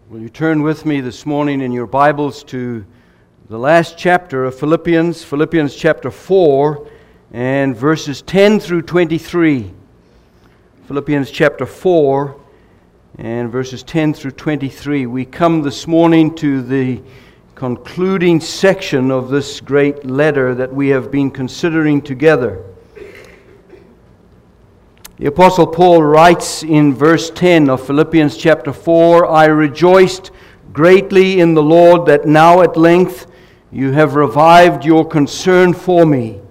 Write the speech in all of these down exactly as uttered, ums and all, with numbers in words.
Will you turn with me this morning in your Bibles to the last chapter of Philippians, Philippians chapter four, and verses ten through twenty-three. Philippians chapter four, and verses ten through twenty-three. We come this morning to the concluding section of this great letter that we have been considering together. The Apostle Paul writes in verse ten of Philippians chapter four, I rejoiced greatly in the Lord that now at length you have revived your concern for me.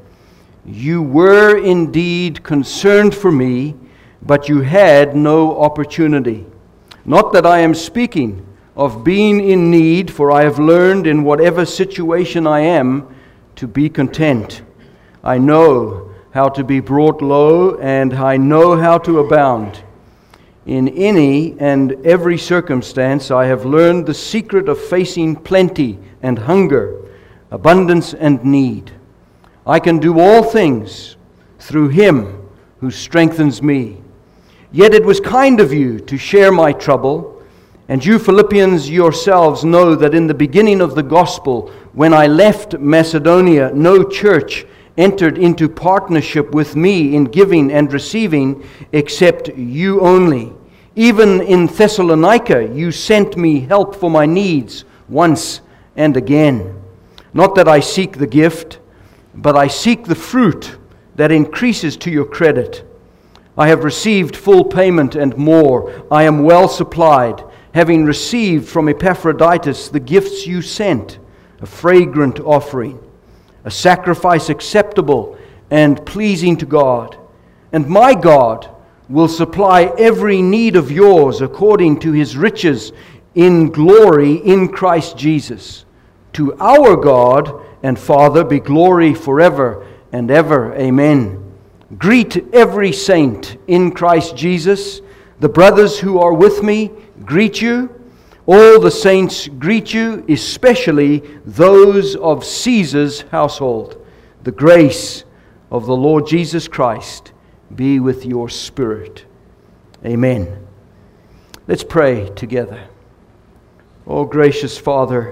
You were indeed concerned for me, but you had no opportunity. Not that I am speaking of being in need, for I have learned in whatever situation I am to be content. I know how to be brought low, and I know how to abound. In any and every circumstance I have learned the secret of facing plenty and hunger, abundance and need. I can do all things through Him who strengthens me. Yet it was kind of you to share my trouble, and you Philippians yourselves know that in the beginning of the gospel, when I left Macedonia, no church entered into partnership with me in giving and receiving, except you only. Even in Thessalonica, you sent me help for my needs once and again. Not that I seek the gift, but I seek the fruit that increases to your credit. I have received full payment and more. I am well supplied, having received from Epaphroditus the gifts you sent, a fragrant offering, a sacrifice acceptable and pleasing to God. And my God will supply every need of yours according to His riches in glory in Christ Jesus. To our God and Father be glory forever and ever. Amen. Greet every saint in Christ Jesus. The brothers who are with me greet you. All the saints greet you, especially those of Caesar's household. The grace of the Lord Jesus Christ be with your spirit. Amen. Let's pray together. Oh, gracious Father,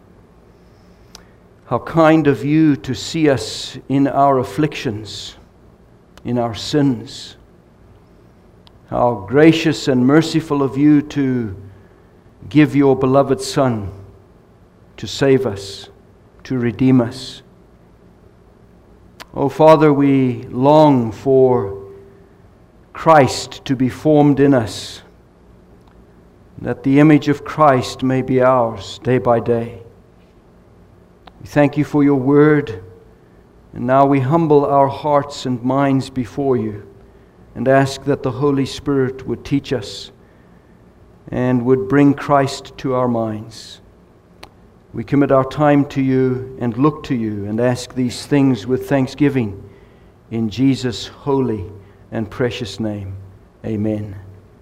how kind of you to see us in our afflictions, in our sins. How gracious and merciful of you to give your beloved Son to save us, to redeem us. Oh, Father, we long for Christ to be formed in us, that the image of Christ may be ours day by day. We thank you for your word, and now we humble our hearts and minds before you and ask that the Holy Spirit would teach us and would bring Christ to our minds. We commit our time to you and look to you and ask these things with thanksgiving in Jesus' holy and precious name. Amen.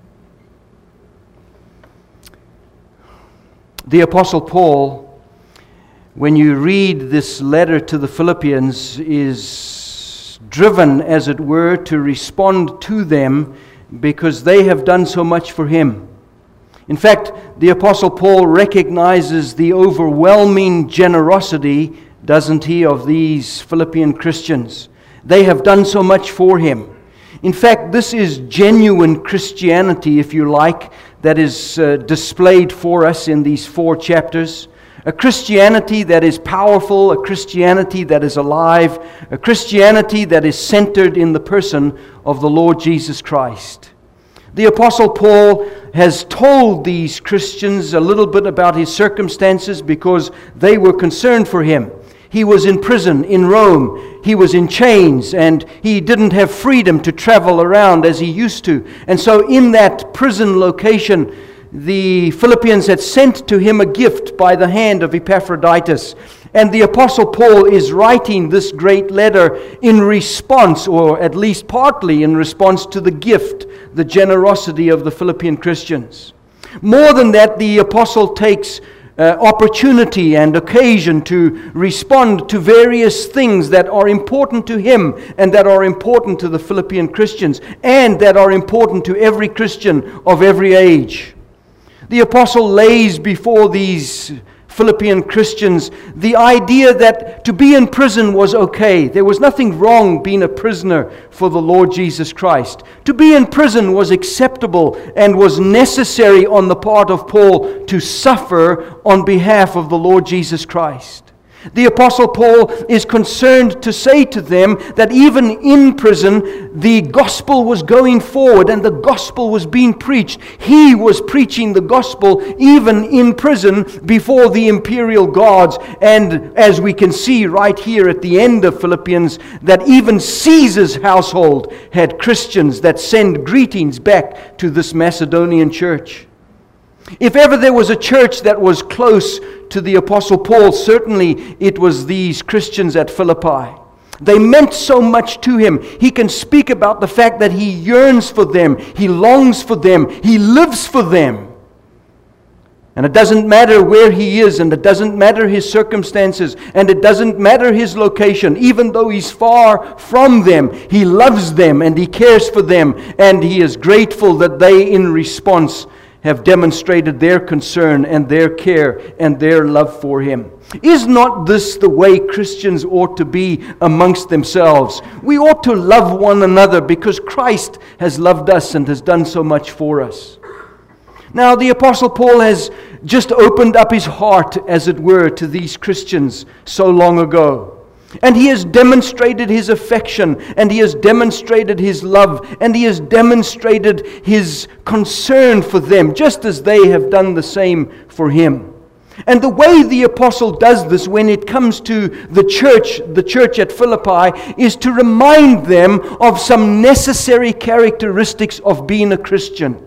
The Apostle Paul, when you read this letter to the Philippians, is driven, as it were, to respond to them because they have done so much for him. In fact, the Apostle Paul recognizes the overwhelming generosity, doesn't he, of these Philippian Christians. They have done so much for him. In fact, this is genuine Christianity, if you like, that is uh, displayed for us in these four chapters. A Christianity that is powerful, a Christianity that is alive, a Christianity that is centered in the person of the Lord Jesus Christ. The Apostle Paul has told these Christians a little bit about his circumstances because they were concerned for him. He was in prison in Rome. He was in chains, and he didn't have freedom to travel around as he used to. And so in that prison location, the Philippians had sent to him a gift by the hand of Epaphroditus. And the Apostle Paul is writing this great letter in response, or at least partly in response to the gift, the generosity of the Philippian Christians. More than that, the Apostle takes uh, opportunity and occasion to respond to various things that are important to him and that are important to the Philippian Christians and that are important to every Christian of every age. The apostle lays before these Philippian Christians the idea that to be in prison was okay. There was nothing wrong being a prisoner for the Lord Jesus Christ. To be in prison was acceptable and was necessary on the part of Paul to suffer on behalf of the Lord Jesus Christ. The Apostle Paul is concerned to say to them that even in prison, the gospel was going forward and the gospel was being preached. He was preaching the gospel even in prison before the imperial guards. And as we can see right here at the end of Philippians, that even Caesar's household had Christians that send greetings back to this Macedonian church. If ever there was a church that was close to the Apostle Paul, certainly it was these Christians at Philippi. They meant so much to him. He can speak about the fact that he yearns for them, he longs for them, he lives for them. And it doesn't matter where he is, and it doesn't matter his circumstances, and it doesn't matter his location. Even though he's far from them, he loves them and he cares for them, and he is grateful that they, in response, have demonstrated their concern and their care and their love for him. Is not this the way Christians ought to be amongst themselves? We ought to love one another because Christ has loved us and has done so much for us. Now, the Apostle Paul has just opened up his heart, as it were, to these Christians so long ago. And he has demonstrated his affection, and he has demonstrated his love, and he has demonstrated his concern for them, just as they have done the same for him. And the way the apostle does this when it comes to the church, the church at Philippi, is to remind them of some necessary characteristics of being a Christian.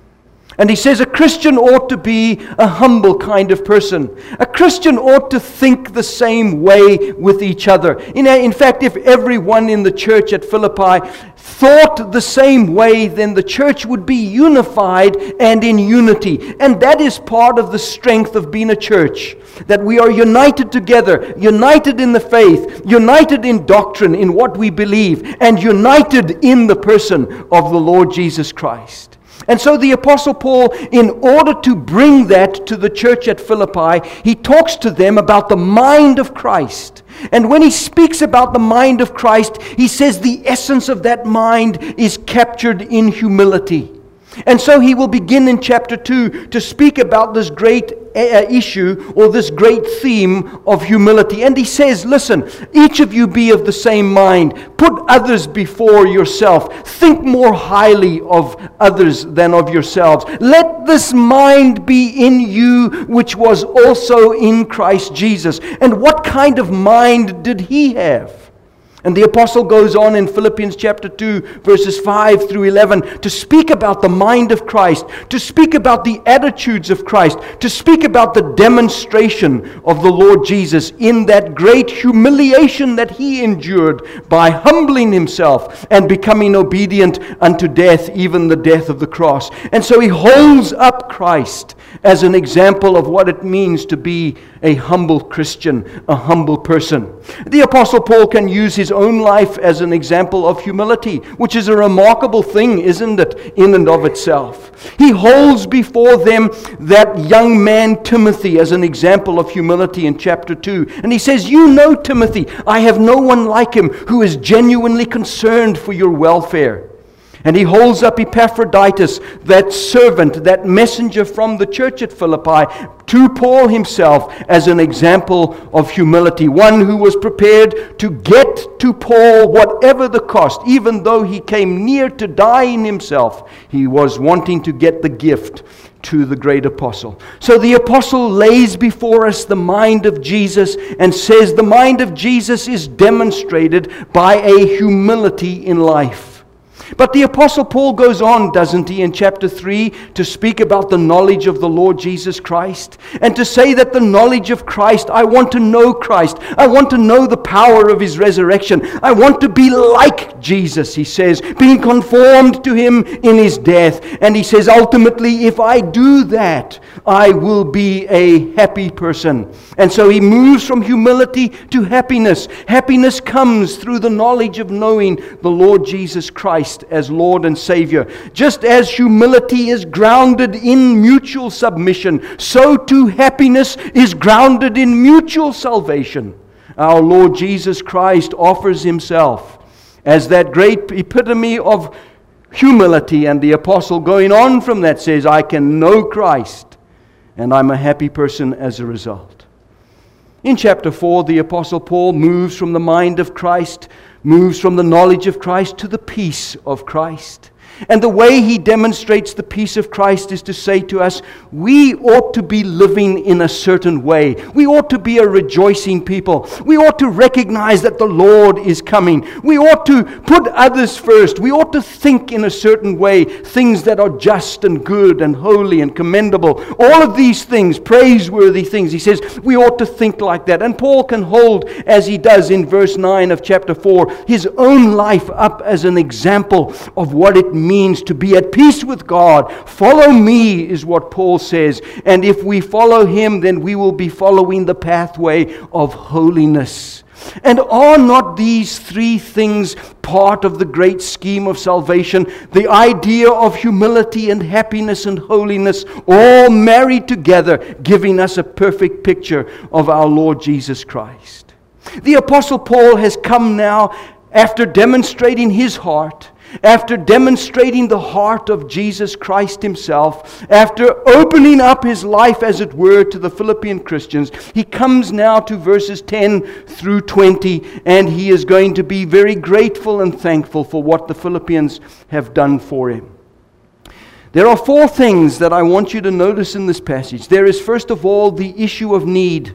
And he says a Christian ought to be a humble kind of person. A Christian ought to think the same way with each other. In, in fact, if everyone in the church at Philippi thought the same way, then the church would be unified and in unity. And that is part of the strength of being a church. That we are united together, united in the faith, united in doctrine, in what we believe, and united in the person of the Lord Jesus Christ. And so the Apostle Paul, in order to bring that to the church at Philippi, he talks to them about the mind of Christ. And when he speaks about the mind of Christ, he says the essence of that mind is captured in humility. And so he will begin in chapter two to speak about this great uh, issue or this great theme of humility. And he says, listen, each of you be of the same mind. Put others before yourself. Think more highly of others than of yourselves. Let this mind be in you, which was also in Christ Jesus. And what kind of mind did he have? And the apostle goes on in Philippians chapter two, verses five through eleven, to speak about the mind of Christ, to speak about the attitudes of Christ, to speak about the demonstration of the Lord Jesus in that great humiliation that he endured by humbling himself and becoming obedient unto death, even the death of the cross. And so he holds up Christ as an example of what it means to be a humble Christian, a humble person. The Apostle Paul can use his own life as an example of humility, which is a remarkable thing, isn't it, in and of itself. He holds before them that young man Timothy as an example of humility in chapter two. And he says, you know Timothy, I have no one like him who is genuinely concerned for your welfare. And he holds up Epaphroditus, that servant, that messenger from the church at Philippi, to Paul himself as an example of humility. One who was prepared to get to Paul whatever the cost. Even though he came near to dying himself, he was wanting to get the gift to the great apostle. So the apostle lays before us the mind of Jesus and says the mind of Jesus is demonstrated by a humility in life. But the Apostle Paul goes on, doesn't he, in chapter three, to speak about the knowledge of the Lord Jesus Christ, and to say that the knowledge of Christ, I want to know Christ. I want to know the power of His resurrection. I want to be like Jesus, he says, being conformed to Him in His death. And he says, ultimately, if I do that, I will be a happy person. And so he moves from humility to happiness. Happiness comes through the knowledge of knowing the Lord Jesus Christ Christ as Lord and Savior. Just as humility is grounded in mutual submission, so too happiness is grounded in mutual salvation. Our Lord Jesus Christ offers Himself as that great epitome of humility, and the apostle going on from that says, I can know Christ, and I'm a happy person as a result. In chapter four, the apostle Paul moves from the mind of Christ, moves from the knowledge of Christ to the peace of Christ. And the way he demonstrates the peace of Christ is to say to us, we ought to be living in a certain way. We ought to be a rejoicing people. We ought to recognize that the Lord is coming. We ought to put others first. We ought to think in a certain way, things that are just and good and holy and commendable. All of these things, praiseworthy things. He says we ought to think like that. And Paul can hold, as he does in verse nine of chapter four, his own life up as an example of what it means means to be at peace with God. Follow me is what Paul says. And if we follow him, then we will be following the pathway of holiness. And are not these three things part of the great scheme of salvation? The idea of humility and happiness and holiness all married together, giving us a perfect picture of our Lord Jesus Christ. The Apostle Paul has come now after demonstrating his heart, after demonstrating the heart of Jesus Christ himself, after opening up his life, as it were, to the Philippian Christians. He comes now to verses ten through twenty, and he is going to be very grateful and thankful for what the Philippians have done for him. There are four things that I want you to notice in this passage. There is, first of all, the issue of need.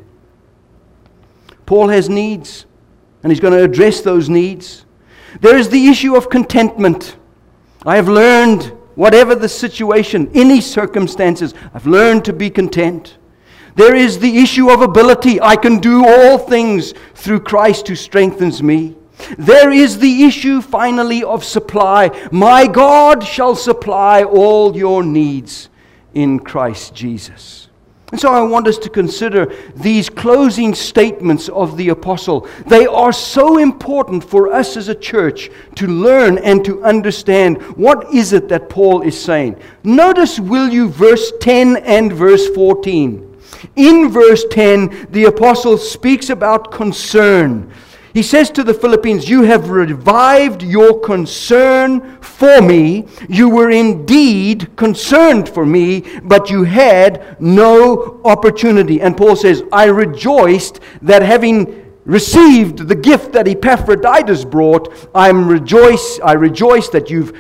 Paul has needs, and he's going to address those needs. There is the issue of contentment. I have learned, whatever the situation, any circumstances, I've learned to be content. There is the issue of ability. I can do all things through Christ who strengthens me. There is the issue, finally, of supply. My God shall supply all your needs in Christ Jesus. And so I want us to consider these closing statements of the apostle. They are so important for us as a church to learn and to understand what is it that Paul is saying. Notice, will you, verse ten and verse fourteen. In verse ten, the apostle speaks about concern. He says to the Philippians, you have revived your concern for me. You were indeed concerned for me, but you had no opportunity. And Paul says, I rejoiced that having received the gift that Epaphroditus brought, I'm rejoice, I rejoice that you've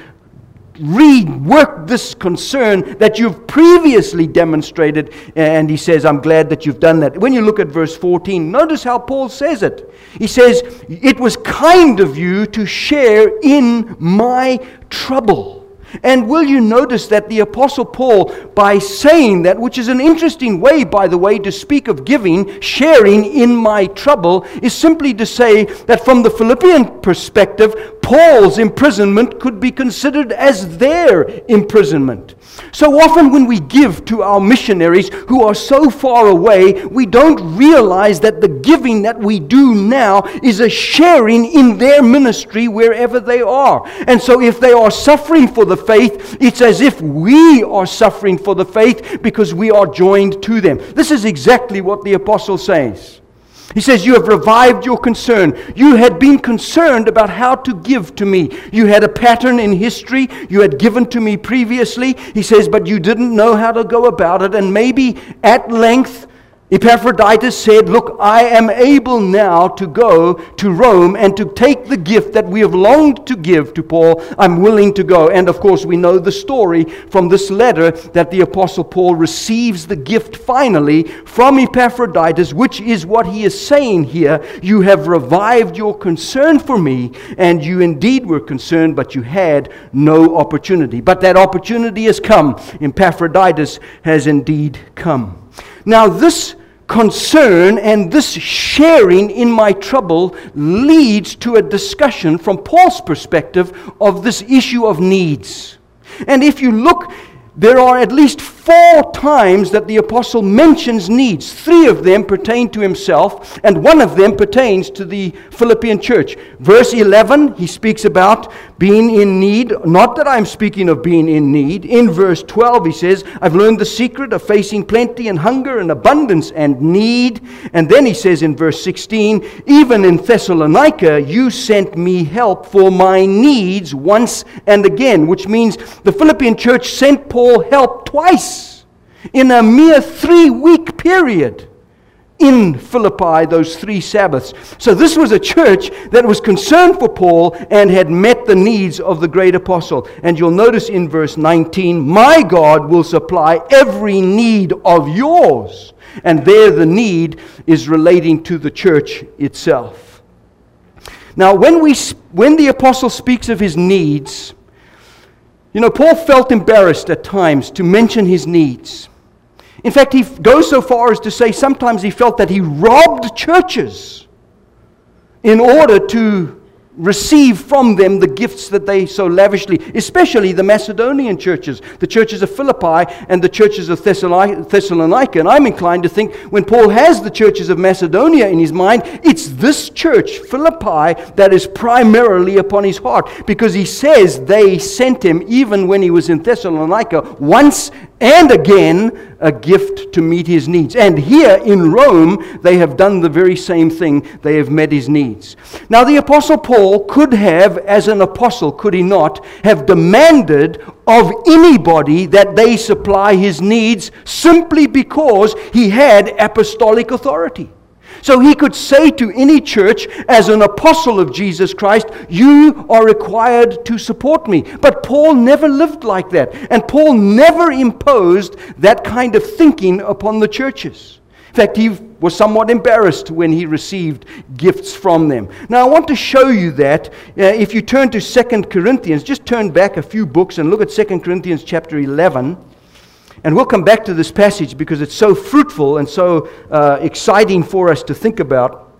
reworked this concern that you've previously demonstrated. And he says, I'm glad that you've done that. When you look at verse fourteen, notice how Paul says it. He says, it was kind of you to share in my trouble. And will you notice that the Apostle Paul, by saying that, which is an interesting way, by the way, to speak of giving, sharing in my trouble, is simply to say that from the Philippian perspective, Paul's imprisonment could be considered as their imprisonment. So often when we give to our missionaries who are so far away, we don't realize that the giving that we do now is a sharing in their ministry wherever they are. And so if they are suffering for the faith, it's as if we are suffering for the faith because we are joined to them. This is exactly what the apostle says. He says, you have revived your concern. You had been concerned about how to give to me. You had a pattern in history. You had given to me previously. He says, but you didn't know how to go about it. And maybe at length, Epaphroditus said, look, I am able now to go to Rome and to take the gift that we have longed to give to Paul. I'm willing to go. And of course, we know the story from this letter that the Apostle Paul receives the gift finally from Epaphroditus, which is what he is saying here. You have revived your concern for me, and you indeed were concerned, but you had no opportunity. But that opportunity has come. Epaphroditus has indeed come. Now, this concern and this sharing in my trouble leads to a discussion from Paul's perspective of this issue of needs. And if you look, there are at least four times that the apostle mentions needs. Three of them pertain to himself, and one of them pertains to the Philippian church. Verse eleven, he speaks about being in need. Not that I'm speaking of being in need. In verse twelve he says, I've learned the secret of facing plenty and hunger and abundance and need. And then he says in verse sixteen, even in Thessalonica you sent me help for my needs once and again, which means the Philippian church sent Paul help twice in a mere three-week period. In Philippi, those three Sabbaths. So this was a church that was concerned for Paul and had met the needs of the great apostle. And you'll notice in verse nineteen, my God will supply every need of yours. And there the need is relating to the church itself. Now when we when the apostle speaks of his needs, you know, Paul felt embarrassed at times to mention his needs. In fact, he goes so far as to say sometimes he felt that he robbed churches in order to receive from them the gifts that they so lavishly, especially the Macedonian churches, the churches of Philippi and the churches of Thessalonica. And I'm inclined to think when Paul has the churches of Macedonia in his mind, it's this church, Philippi, that is primarily upon his heart. Because he says they sent him, even when he was in Thessalonica, once and again, a gift to meet his needs. And here in Rome, they have done the very same thing. They have met his needs. Now, the Apostle Paul could have, as an apostle, could he not, have demanded of anybody that they supply his needs simply because he had apostolic authority. So he could say to any church, as an apostle of Jesus Christ, you are required to support me. But Paul never lived like that. And Paul never imposed that kind of thinking upon the churches. In fact, he was somewhat embarrassed when he received gifts from them. Now, I want to show you that. Uh, if you turn to Second Corinthians, just turn back a few books and look at Second Corinthians chapter eleven. And we'll come back to this passage because it's so fruitful and so uh, exciting for us to think about.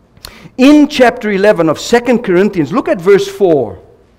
In chapter eleven of Second Corinthians, look at verse four.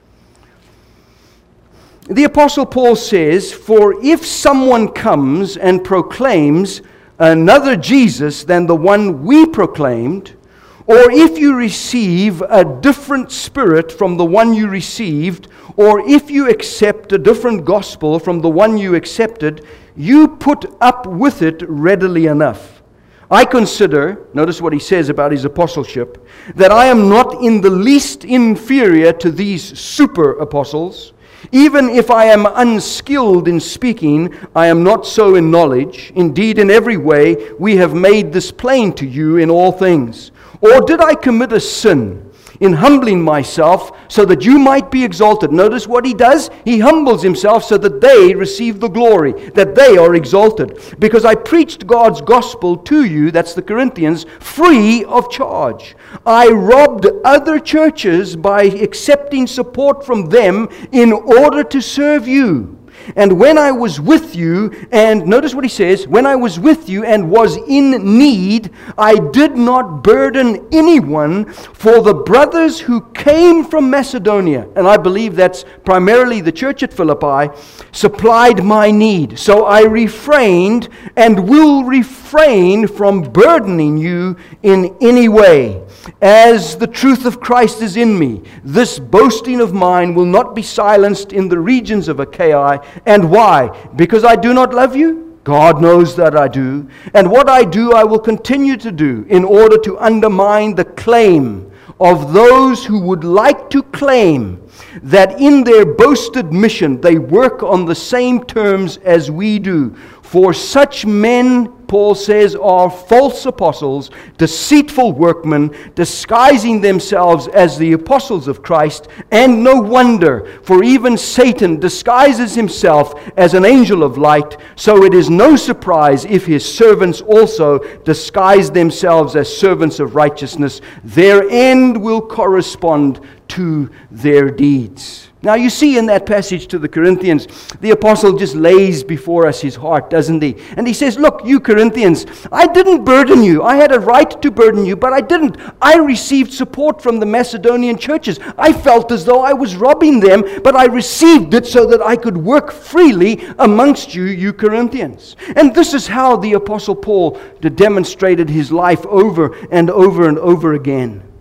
The Apostle Paul says, for if someone comes and proclaims another Jesus than the one we proclaimed, or if you receive a different spirit from the one you received, or if you accept a different gospel from the one you accepted, you put up with it readily enough. I consider, notice what he says about his apostleship, that I am not in the least inferior to these super apostles. Even if I am unskilled in speaking, I am not so in knowledge. Indeed, in every way, we have made this plain to you in all things. Or did I commit a sin in humbling myself so that you might be exalted? Notice what he does. He humbles himself so that they receive the glory, that they are exalted. Because I preached God's gospel to you, that's the Corinthians, free of charge. I robbed other churches by accepting support from them in order to serve you. And when I was with you, and notice what he says, when I was with you and was in need, I did not burden anyone, for the brothers who came from Macedonia, and I believe that's primarily the church at Philippi, supplied my need. So I refrained and will refrain from burdening you in any way. As the truth of Christ is in me, this boasting of mine will not be silenced in the regions of Achaia. And why? Because I do not love you? God knows that I do. And what I do, I will continue to do in order to undermine the claim of those who would like to claim that in their boasted mission they work on the same terms as we do. For such men, Paul says, are false apostles, deceitful workmen, disguising themselves as the apostles of Christ. And no wonder, for even Satan disguises himself as an angel of light. So it is no surprise if his servants also disguise themselves as servants of righteousness. Their end will correspond to their deeds. Now you see in that passage to the Corinthians, the apostle just lays before us his heart, doesn't he? And he says, look, you Corinthians, I didn't burden you. I had a right to burden you, but I didn't. I received support from the Macedonian churches. I felt as though I was robbing them, but I received it so that I could work freely amongst you, you Corinthians. And this is how the apostle Paul demonstrated his life over and over and over again.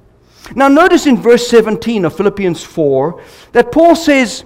Now notice in verse seventeen of Philippians four that Paul says,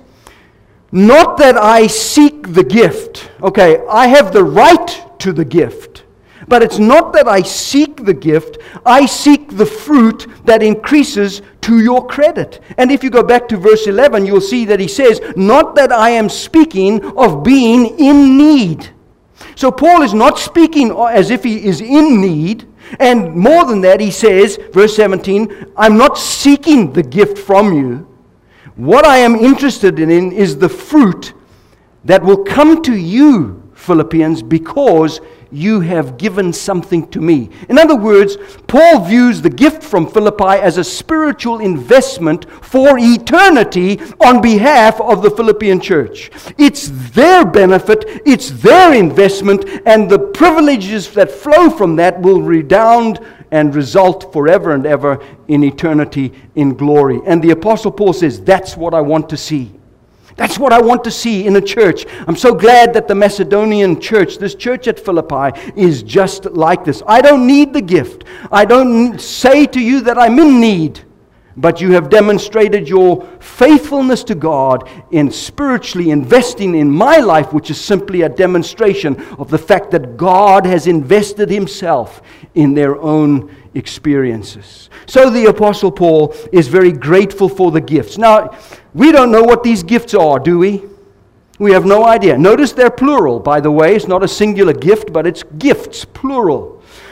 not that I seek the gift. Okay, I have the right to the gift. But it's not that I seek the gift. I seek the fruit that increases to your credit. And if you go back to verse eleven, you'll see that he says, not that I am speaking of being in need. So Paul is not speaking as if he is in need. And more than that, he says, verse seventeen, I'm not seeking the gift from you. What I am interested in is the fruit that will come to you, Philippians, because you have given something to me. In other words, Paul views the gift from Philippi as a spiritual investment for eternity on behalf of the Philippian church. It's their benefit, it's their investment, and the privileges that flow from that will redound and result forever and ever in eternity in glory. And the Apostle Paul says, that's what I want to see. That's what I want to see in a church. I'm so glad that the Macedonian church, this church at Philippi, is just like this. I don't need the gift. I don't say to you that I'm in need. But you have demonstrated your faithfulness to God in spiritually investing in my life, which is simply a demonstration of the fact that God has invested Himself in their own experiences. So the Apostle Paul is very grateful for the gifts. Now, we don't know what these gifts are, do we? We have no idea. Notice they're plural, by the way. It's not a singular gift, but it's gifts, plural.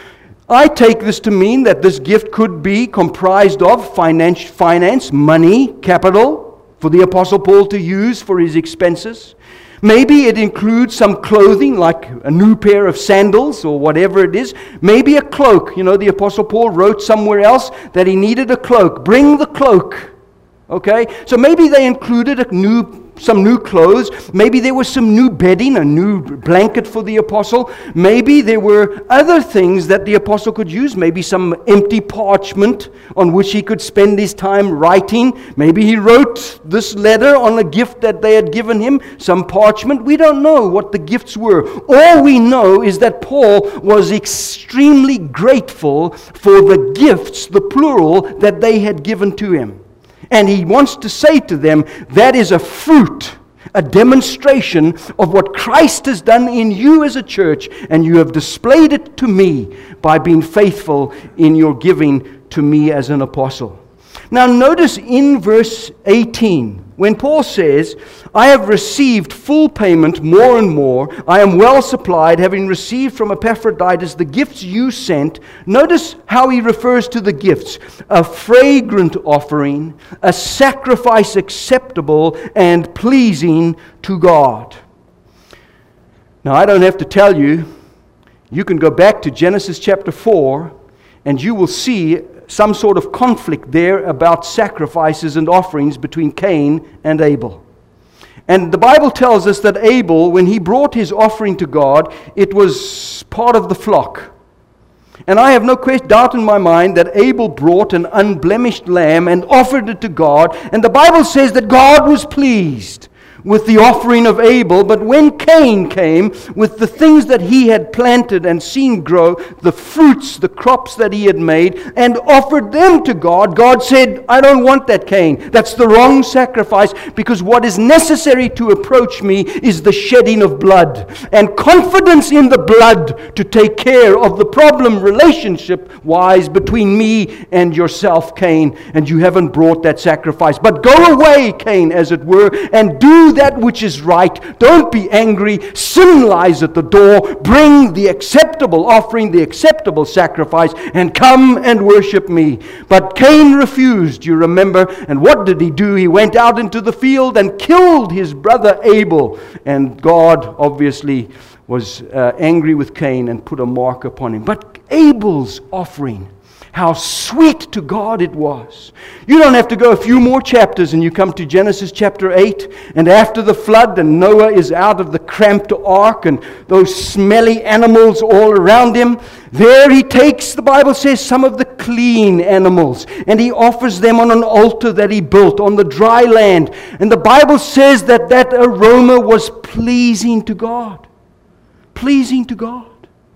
I take this to mean that this gift could be comprised of finance, finance, money, capital, for the Apostle Paul to use for his expenses. Maybe it includes some clothing, like a new pair of sandals or whatever it is. Maybe a cloak. You know, the Apostle Paul wrote somewhere else that he needed a cloak. Bring the cloak. Okay? So maybe they included a new some new clothes. Maybe there was some new bedding, a new blanket for the apostle. Maybe there were other things that the apostle could use. Maybe some empty parchment on which he could spend his time writing. Maybe he wrote this letter on a gift that they had given him, some parchment. We don't know what the gifts were. All we know is that Paul was extremely grateful for the gifts, the plural, that they had given to him. And he wants to say to them, that is a fruit, a demonstration of what Christ has done in you as a church, and you have displayed it to me by being faithful in your giving to me as an apostle. Now notice in verse eighteen, when Paul says, I have received full payment more and more, I am well supplied, having received from Epaphroditus the gifts you sent. Notice how he refers to the gifts. A fragrant offering, a sacrifice acceptable and pleasing to God. Now I don't have to tell you, you can go back to Genesis chapter four and you will see some sort of conflict there about sacrifices and offerings between Cain and Abel. And the Bible tells us that Abel, when he brought his offering to God, it was part of the flock. And I have no doubt in my mind that Abel brought an unblemished lamb and offered it to God. And the Bible says that God was pleased with the offering of Abel. But when Cain came with the things that he had planted and seen grow, the fruits, the crops that he had made, and offered them to God, God said, I don't want that, Cain. That's the wrong sacrifice, because what is necessary to approach me is the shedding of blood and confidence in the blood to take care of the problem relationship-wise between me and yourself, Cain. And you haven't brought that sacrifice. But go away, Cain, as it were, and do that which is right. Don't be angry. Sin lies at the door. Bring the acceptable offering, the acceptable sacrifice, and come and worship me. But Cain refused, you remember. And what did he do? He went out into the field and killed his brother Abel. And God obviously was uh, angry with Cain and put a mark upon him. But Abel's offering, how sweet to God it was. You don't have to go a few more chapters and you come to Genesis chapter eight, and after the flood and Noah is out of the cramped ark and those smelly animals all around him, there he takes, the Bible says, some of the clean animals and he offers them on an altar that he built on the dry land. And the Bible says that that aroma was pleasing to God. Pleasing to God.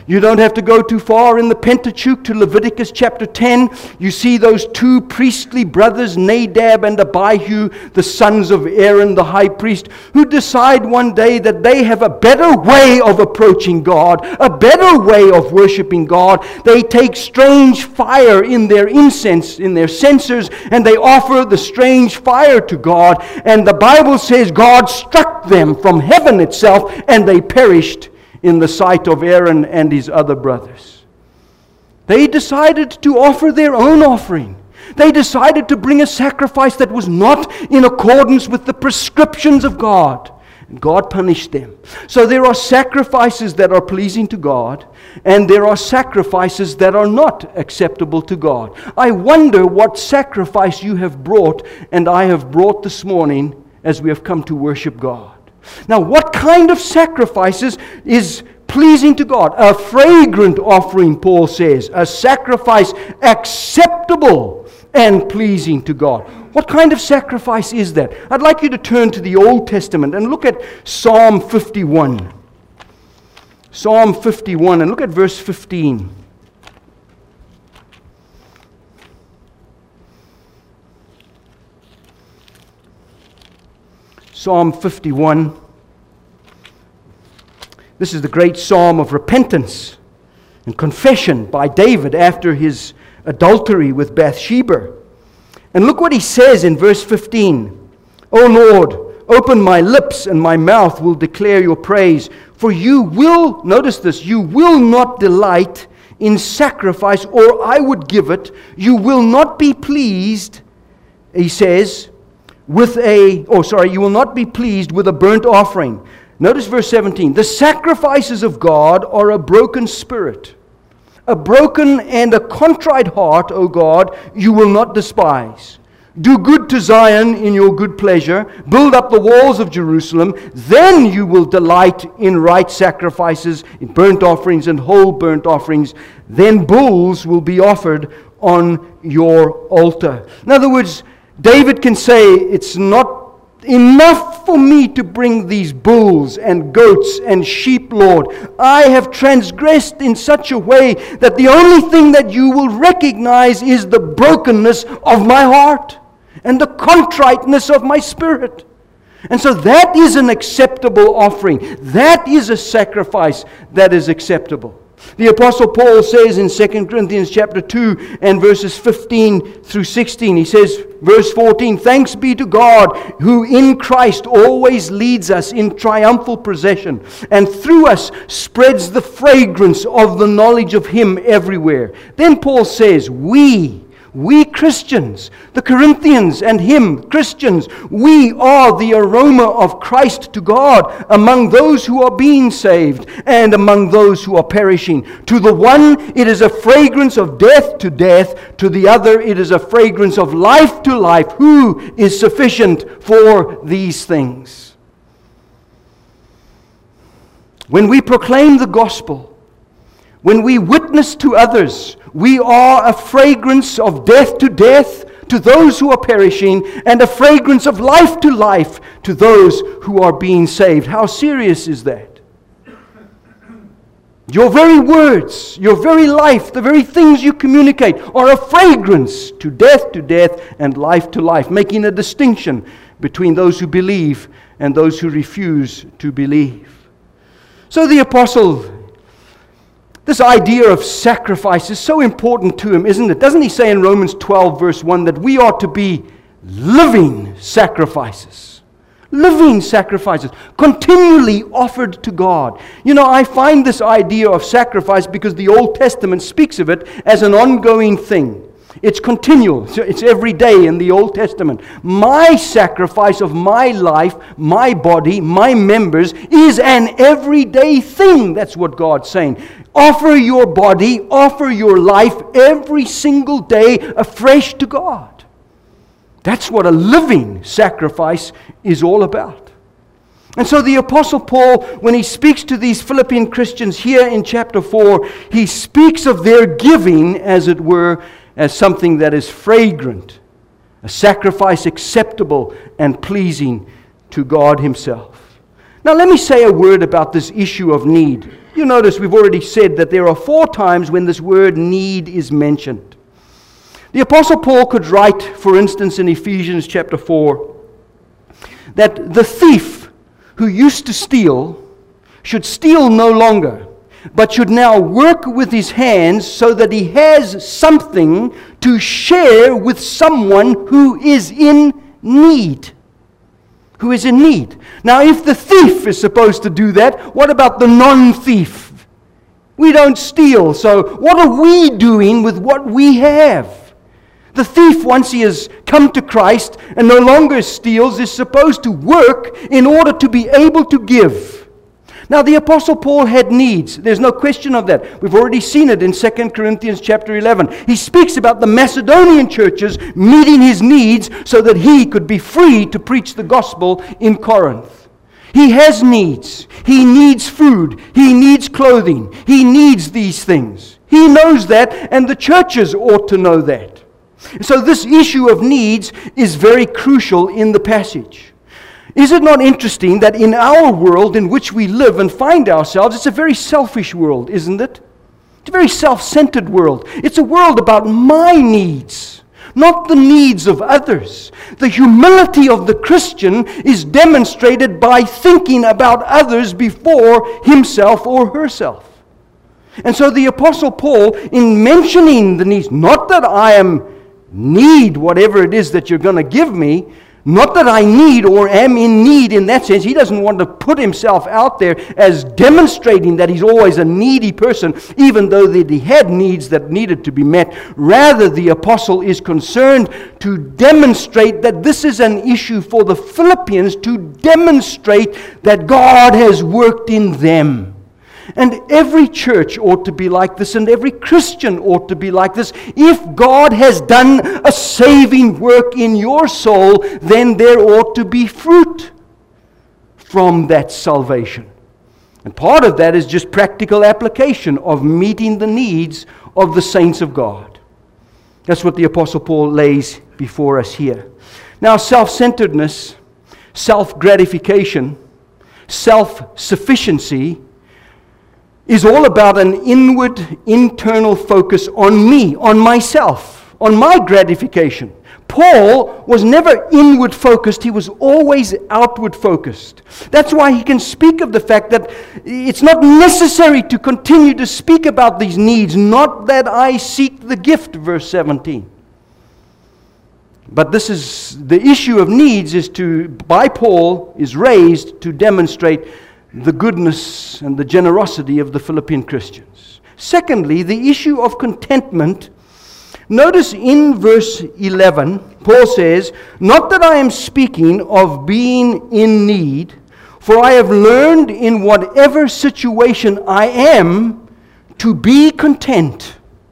You don't have to go too far in the Pentateuch to Leviticus chapter ten. You see those two priestly brothers, Nadab and Abihu, the sons of Aaron the high priest, who decide one day that they have a better way of approaching God, a better way of worshiping God. They take strange fire in their incense, in their censers, and they offer the strange fire to God. And the Bible says God struck them from heaven itself, and they perished in the sight of Aaron and his other brothers. They decided to offer their own offering. They decided to bring a sacrifice that was not in accordance with the prescriptions of God. God punished them. So there are sacrifices that are pleasing to God, and there are sacrifices that are not acceptable to God. I wonder what sacrifice you have brought and I have brought this morning as we have come to worship God. Now, what kind of sacrifices is pleasing to God? A fragrant offering, Paul says. A sacrifice acceptable and pleasing to God. What kind of sacrifice is that? I'd like you to turn to the Old Testament and look at Psalm fifty-one. Psalm fifty-one, and look at verse fifteen. Psalm fifty-one. This is the great psalm of repentance and confession by David after his adultery with Bathsheba. And look what he says in verse fifteen. O Lord, open my lips, and my mouth will declare your praise. For you will, notice this, you will not delight in sacrifice, or I would give it. You will not be pleased, he says, with a, oh sorry, you will not be pleased with a burnt offering. Notice verse seventeen. The sacrifices of God are a broken spirit. A broken and a contrite heart, O God, you will not despise. Do good to Zion in your good pleasure. Build up the walls of Jerusalem. Then you will delight in right sacrifices, in burnt offerings and whole burnt offerings. Then bulls will be offered on your altar. In other words, David can say, it's not enough for me to bring these bulls and goats and sheep, Lord. I have transgressed in such a way that the only thing that you will recognize is the brokenness of my heart and the contriteness of my spirit. And so that is an acceptable offering. That is a sacrifice that is acceptable. The Apostle Paul says in Second Corinthians chapter two and verses fifteen through sixteen, he says, verse fourteen, thanks be to God who in Christ always leads us in triumphal procession and through us spreads the fragrance of the knowledge of Him everywhere. Then Paul says, we, we Christians, the Corinthians and him, Christians, we are the aroma of Christ to God among those who are being saved and among those who are perishing. To the one it is a fragrance of death to death, to the other it is a fragrance of life to life. Who is sufficient for these things? When we proclaim the gospel, when we witness to others, we are a fragrance of death to death to those who are perishing and a fragrance of life to life to those who are being saved. How serious is that? Your very words, your very life, the very things you communicate are a fragrance to death to death and life to life, making a distinction between those who believe and those who refuse to believe. So the apostle, this idea of sacrifice is so important to him, isn't it? Doesn't he say in Romans twelve verse one that we ought to be living sacrifices? Living sacrifices, continually offered to God. You know, I find this idea of sacrifice because the Old Testament speaks of it as an ongoing thing. It's continual. It's every day in the Old Testament. My sacrifice of my life, my body, my members is an everyday thing. That's what God's saying. Offer your body, offer your life every single day afresh to God. That's what a living sacrifice is all about. And so the Apostle Paul, when he speaks to these Philippian Christians here in chapter four, he speaks of their giving, as it were, as something that is fragrant, a sacrifice acceptable and pleasing to God Himself. Now let me say a word about this issue of need. You notice we've already said that there are four times when this word need is mentioned. The Apostle Paul could write, for instance, in Ephesians chapter four, that the thief who used to steal should steal no longer, but should now work with his hands so that he has something to share with someone who is in need. Who is in need. Now, if the thief is supposed to do that, what about the non-thief? We don't steal, so what are we doing with what we have? The thief, once he has come to Christ and no longer steals, is supposed to work in order to be able to give. Now, the Apostle Paul had needs. There's no question of that. We've already seen it in Second Corinthians chapter eleven. He speaks about the Macedonian churches meeting his needs so that he could be free to preach the gospel in Corinth. He has needs. He needs food. He needs clothing. He needs these things. He knows that, and the churches ought to know that. So this issue of needs is very crucial in the passage. Is it not interesting that in our world in which we live and find ourselves, it's a very selfish world, isn't it? It's a very self-centered world. It's a world about my needs, not the needs of others. The humility of the Christian is demonstrated by thinking about others before himself or herself. And so the Apostle Paul, in mentioning the needs, not that I am need whatever it is that you're going to give me, not that I need or am in need in that sense. He doesn't want to put himself out there as demonstrating that he's always a needy person, even though that he had needs that needed to be met. Rather, the apostle is concerned to demonstrate that this is an issue for the Philippians, to demonstrate that God has worked in them. And every church ought to be like this, and every Christian ought to be like this. If God has done a saving work in your soul, then there ought to be fruit from that salvation. And part of that is just practical application of meeting the needs of the saints of God. That's what the Apostle Paul lays before us here. Now, self-centeredness, self-gratification, self-sufficiency is all about an inward, internal focus on me, on myself, on my gratification. Paul was never inward focused, he was always outward focused. That's why he can speak of the fact that it's not necessary to continue to speak about these needs, not that I seek the gift, verse seventeen. But this is, the issue of needs is to, by Paul, is raised to demonstrate the goodness and the generosity of the Philippian Christians. Secondly, the issue of contentment. Notice in verse eleven, Paul says, "Not that I am speaking of being in need, for I have learned in whatever situation I am to be content."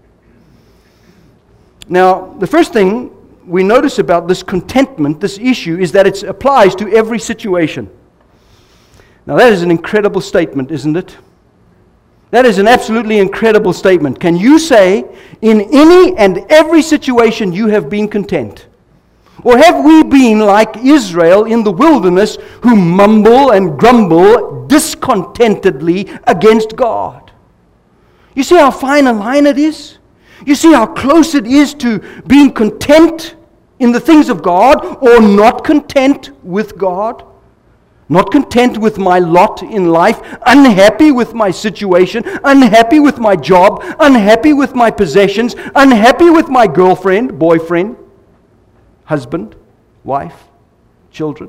Now, the first thing we notice about this contentment, this issue, is that it applies to every situation. Now that is an incredible statement, isn't it? That is an absolutely incredible statement. Can you say, in any and every situation you have been content? Or have we been like Israel in the wilderness, who mumble and grumble discontentedly against God? You see how fine a line it is? You see how close it is to being content in the things of God, or not content with God? Not content with my lot in life, unhappy with my situation, unhappy with my job, unhappy with my possessions, unhappy with my girlfriend, boyfriend, husband, wife, children.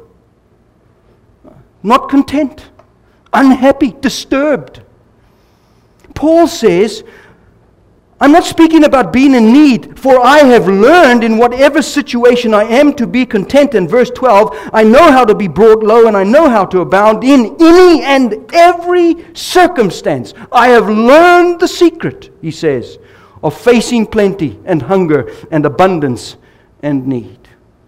Not content, unhappy, disturbed. Paul says, I'm not speaking about being in need, for I have learned in whatever situation I am to be content. In verse twelve, I know how to be brought low, and I know how to abound in any and every circumstance. I have learned the secret, he says, of facing plenty and hunger and abundance and need.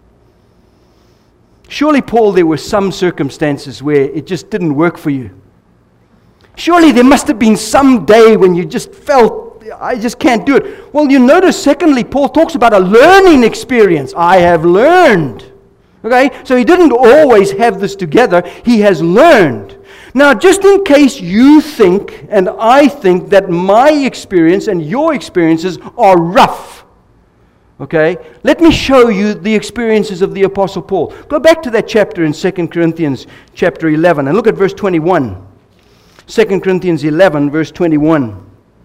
Surely, Paul, there were some circumstances where it just didn't work for you. Surely there must have been some day when you just felt, I just can't do it. Well, you notice, secondly, Paul talks about a learning experience. I have learned. Okay? So he didn't always have this together. He has learned. Now, just in case you think, and I think, that my experience and your experiences are rough, okay, let me show you the experiences of the Apostle Paul. Go back to that chapter in Second Corinthians chapter eleven and look at verse twenty-one. Second Corinthians eleven, verse twenty-one.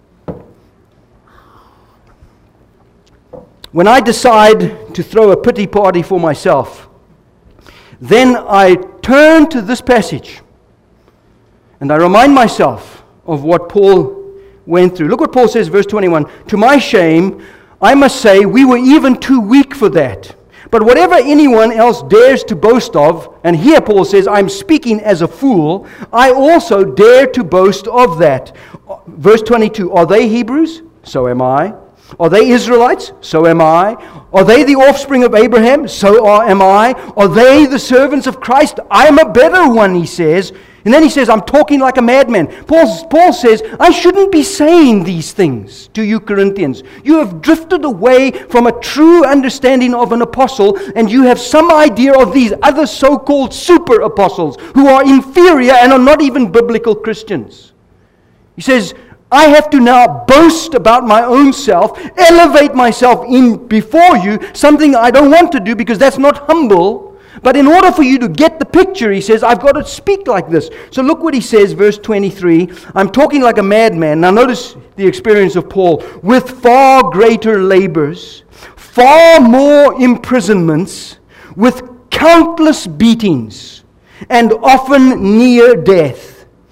When I decide to throw a pity party for myself, then I turn to this passage and I remind myself of what Paul went through. Look what Paul says, verse twenty-one. To my shame, I must say we were even too weak for that. But whatever anyone else dares to boast of, and here Paul says, I'm speaking as a fool, I also dare to boast of that. Verse twenty-two, are they Hebrews? So am I. Are they Israelites? So am I. Are they the offspring of Abraham? So are, am I. Are they the servants of Christ? I am a better one, he says. And then he says, I'm talking like a madman. Paul, Paul says, I shouldn't be saying these things to you Corinthians. You have drifted away from a true understanding of an apostle, and you have some idea of these other so-called super apostles who are inferior and are not even biblical Christians. He says, I have to now boast about my own self, elevate myself in before you, something I don't want to do because that's not humble. But in order for you to get the picture, he says, I've got to speak like this. So look what he says, verse twenty-three. I'm talking like a madman. Now notice the experience of Paul. With far greater labors, far more imprisonments, with countless beatings, and often near death.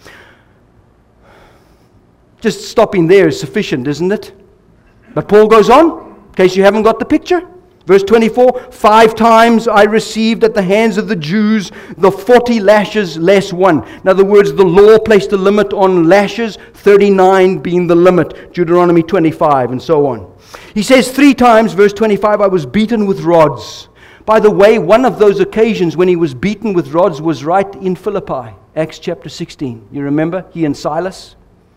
Just stopping there is sufficient, isn't it? But Paul goes on, in case you haven't got the picture. Verse twenty-four, five times I received at the hands of the Jews the forty lashes less one. In other words, the law placed a limit on lashes, thirty-nine being the limit, Deuteronomy twenty-five, and so on. He says three times, verse twenty-five, I was beaten with rods. By the way, one of those occasions when he was beaten with rods was right in Philippi, Acts chapter sixteen. You remember? He and Silas.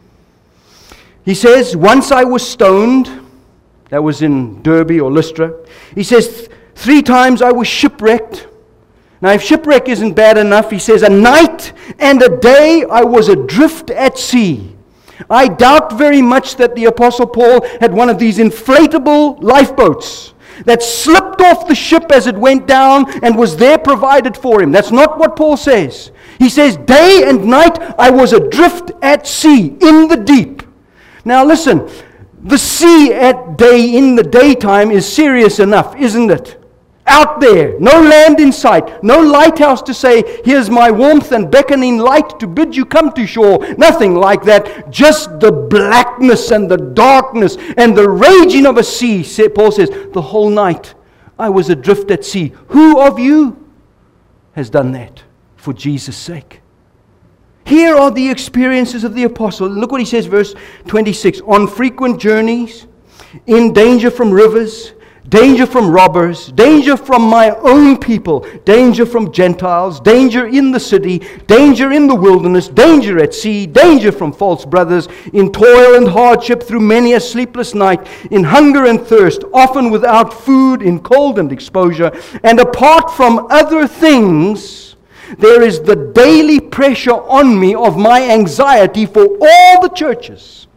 He says, once I was stoned. That was in Derbe or Lystra. He says, three times I was shipwrecked. Now, if shipwreck isn't bad enough, he says, a night and a day I was adrift at sea. I doubt very much that the Apostle Paul had one of these inflatable lifeboats that slipped off the ship as it went down and was there provided for him. That's not what Paul says. He says, day and night I was adrift at sea, in the deep. Now listen, the sea at day in the daytime is serious enough, isn't it? Out there, no land in sight, no lighthouse to say, here's my warmth and beckoning light to bid you come to shore. Nothing like that. Just the blackness and the darkness and the raging of a sea. Paul says, the whole night I was adrift at sea. Who of you has done that for Jesus' sake? Here are the experiences of the apostle. Look what he says, verse twenty-six. On frequent journeys, in danger from rivers, danger from robbers, danger from my own people, danger from Gentiles, danger in the city, danger in the wilderness, danger at sea, danger from false brothers, in toil and hardship through many a sleepless night, in hunger and thirst, often without food, in cold and exposure. And apart from other things, there is the daily pressure on me of my anxiety for all the churches.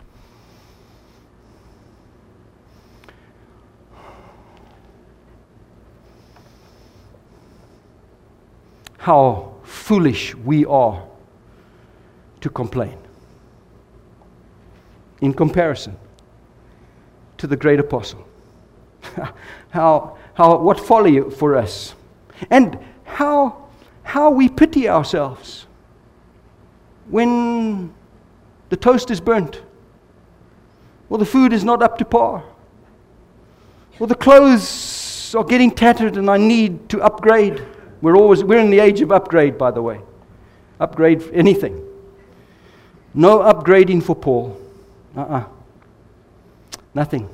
How foolish we are to complain in comparison to the great apostle. how, how, what folly for us. And how How we pity ourselves when the toast is burnt, or the food is not up to par, or the clothes are getting tattered and I need to upgrade. We're always we're in the age of upgrade, by the way. Upgrade for anything. No upgrading for Paul. Uh-uh. Nothing.